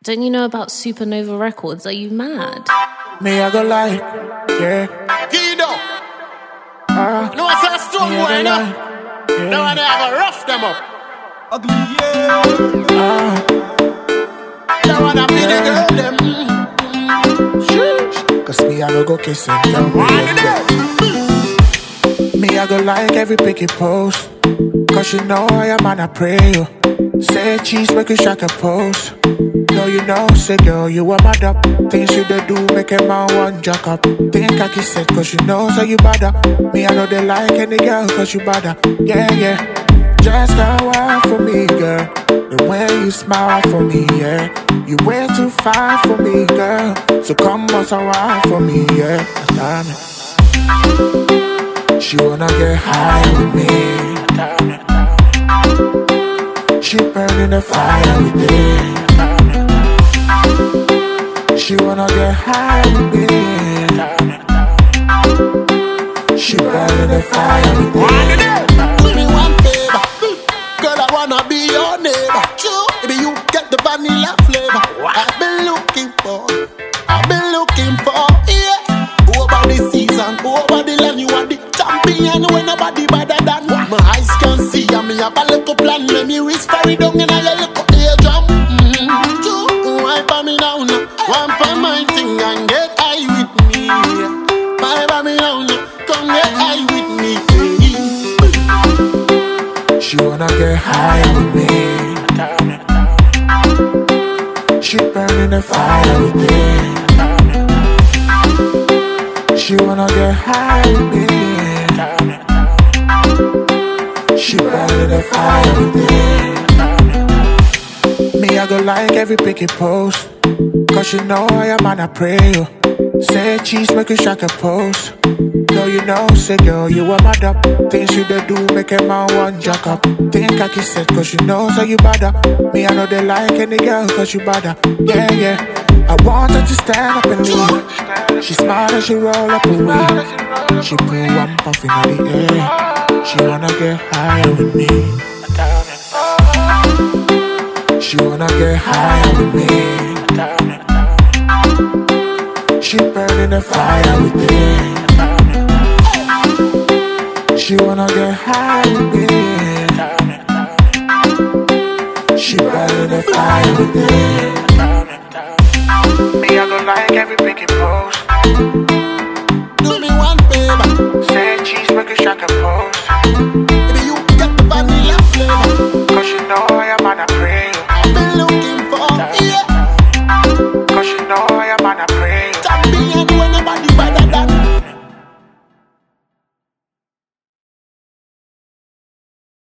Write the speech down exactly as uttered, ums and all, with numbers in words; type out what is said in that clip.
Don't you know about Supernova Records? Are you mad? Me, I go like, yeah. Kido. Uh, No, I said stone me, I boy, go no. like, yeah. No, I go rough them up. Ugly, yeah. Uh, No, I be the Yeah. girl them. Sheesh. Cause me, I no go kiss and tell me. One day. Me, I go like every picky post. Cause you know I am man, I pray you. Say cheese, make you shake a post. Girl, you know, say girl, you a mad up. Things you they do, make a man one jack up. Think I kiss it, cause you know, so you bad up. Me, I know they like any girl, cause you bad up. Yeah, yeah. Just go out for me, girl. The way you smile for me, yeah. You way too fine for me, girl. So come on, so wine for me, yeah. Damn it. She wanna get high with me. Damn it. She burning the fire with me. She wanna get high with me. She burning the fire with me. Do me one favor. Girl, I wanna be your neighbor. Maybe you get the vanilla flavor. I've been looking for. I've been looking for. Yeah. Over the season, over the land, you are the champion. When nobody better than my eyes can see. And me have a little plan. Let me whisper it down in a little eardrum. Mm-hmm. Two, wipe on me now, now. One for my thing and get high with me. Wipe on me now, now. Come get high with me. She wanna get high with me. She burning the fire with me. She wanna get high with me. She burning the fire with me. Me, I go like every picky post. Cause you know I am man, I pray you. Say cheese, make you shake a post. Girl, you know, say girl, you a mad up. Things you they do, make a man one jack up. Think I kiss it, cause you know, so you bad up. Me, I know they like any girl, cause you bad up. Yeah, yeah. I want her to stand up and leave. She smile and she roll up and weed. She pull one puff in the air. She wanna get higher with me. She wanna get higher with me. She burning the fire with me. She wanna get high with me. She burning the fire with me. Me, I go like every picky post. Do me one favor. Say cheese, make you shake a post. Maybe you get the vanilla flavor. Cause you know I am man, I pray you. I've been looking for. Yeah. Cause you know I am man, I